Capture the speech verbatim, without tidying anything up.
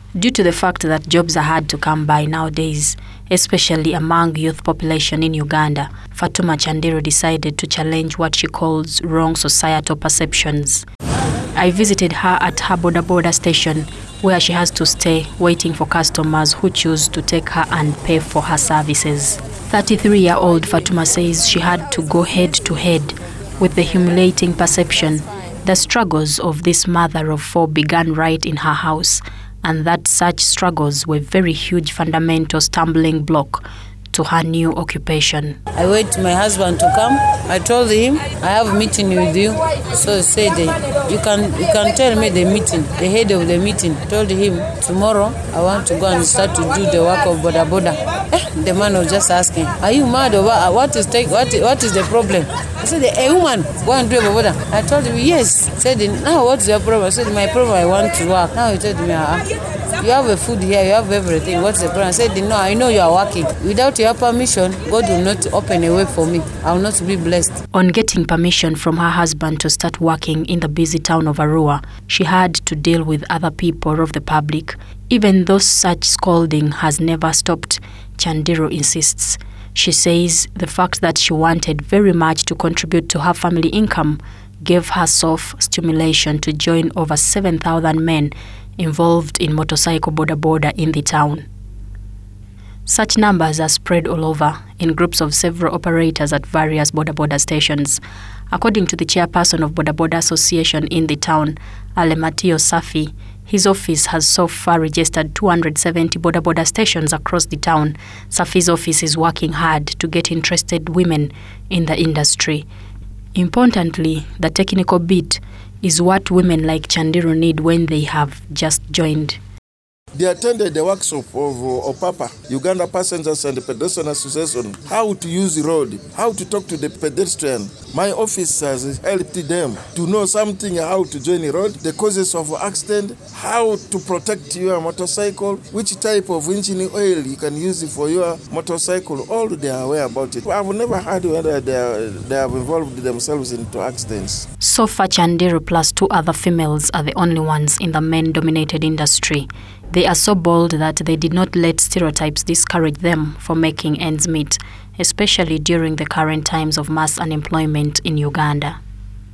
Due to the fact that jobs are hard to come by nowadays, especially among youth population in Uganda, Fatuma Chandiru decided to challenge what she calls wrong societal perceptions. I visited her at her Boda Boda station, where she has to stay waiting for customers who choose to take her and pay for her services. thirty-three-year-old Fatuma says she had to go head-to-head with the humiliating perception. The struggles of this mother of four began right in her house, and that such struggles were very huge fundamental stumbling block to her new occupation. I wait to my husband to come. I told him I have a meeting with you. So he said, you can you can tell me the meeting, the head of the meeting. I told him tomorrow I want to go and start to do the work of Boda Boda. Eh, the man was just asking, are you mad or what? What is take, what what is the problem? I said, a woman go and do Boda Boda. I told him yes. He said, now what's your problem? I said, my problem, I want to work. Now he told me, ah, you have a food here, you have everything. What's the problem? I said, no, I know you are working. Without your permission, God will not open a way for me. I will not be blessed. On getting permission from her husband to start working in the busy town of Arua, she had to deal with other people of the public. Even though such scolding has never stopped, Chandiru insists. She says the fact that she wanted very much to contribute to her family income gave her self-stimulation to join over seven thousand men involved in motorcycle Boda Boda in the town. Such numbers are spread all over in groups of several operators at various Boda Boda stations. According to the chairperson of Boda Boda Association in the town, Alematio Safi, his office has so far registered two hundred seventy Boda Boda stations across the town. Safi's office is working hard to get interested women in the industry. Importantly, the technical bit is what women like Chandiru need when they have just joined. They attended the workshop of uh, OPAPA, Uganda Passengers and Pedestrian Association, how to use the road, how to talk to the pedestrian. My office has helped them to know something, how to join the road, the causes of accident, how to protect your motorcycle, which type of engine oil you can use for your motorcycle. All they are aware about it. I've never heard whether they, are, they have involved themselves into accidents. So far, Chandiru plus two other females are the only ones in the men-dominated industry. They are so bold that they did not let stereotypes discourage them from making ends meet, especially during the current times of mass unemployment in Uganda.